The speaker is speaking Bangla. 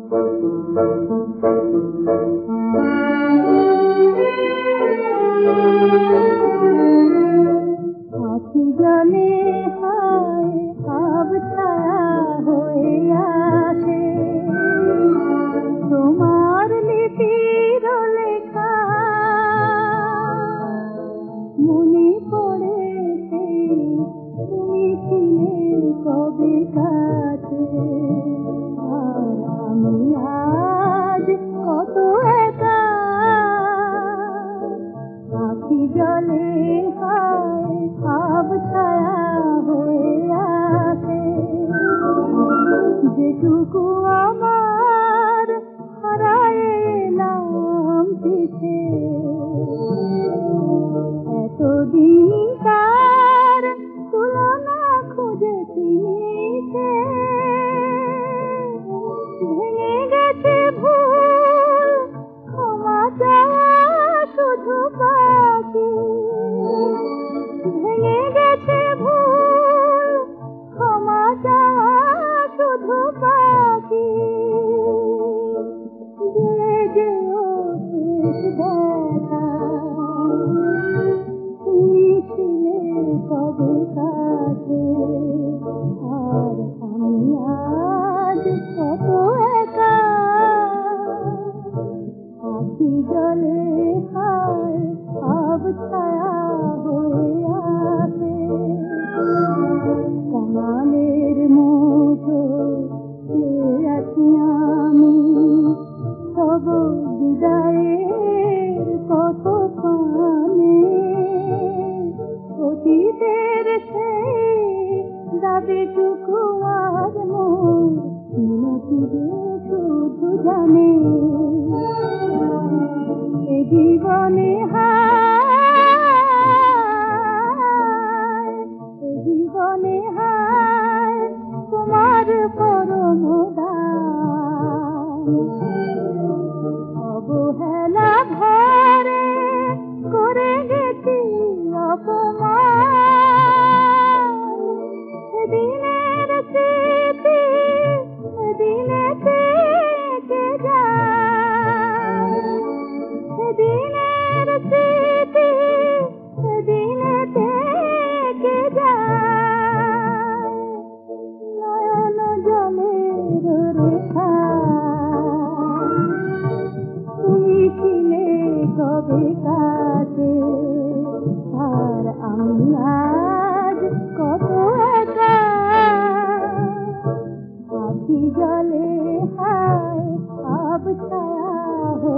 आँखी जले हाय अब छाया হয়ে আসে তোমার লিপির লেখা মনে পড়ে তুমি ছিলে কবে কাছে আর আমি আজ কত একা আঁখি জলে হায় ভাব ছায়া হয়ে আসে যেটুকু আমার হারায় এলাম পিছে এতদিন তার তুলনা খুঁজেছি নিচে ভেঙে গেছে ভুল ক্ষমা চাওয়া শুধু বাকি ভেঙে গেছে ভুল ক্ষমা চাওয়া শুধু বাকি যে যেও শেষ দেখা তুমি ছিলে কবে কাছে আর আমি আজ কত একা আঁখি জলে হায় अब ছায়া হয়ে আসে কামানের মতো চেয়ে আছি আমি সব বিদায়ের কতক্ষণে অতীতের সেই দাবিটুকু আর মন মিনতি শুধু জানে এ জীবনে হায় এ জীবনে হায় তোমার পরম দান অবহেলা ভরে করে গেছি অপমান সেদিনের স্মৃতি সেদিনে থেকে যায় সেদিনের স্মৃতি সেদিনে থেকে যায় নয়ন জলের রেখা তুমি ছিলে কবে কাছে আর আমি আজ কত একা আঁখি জলে হায় अब ছায়া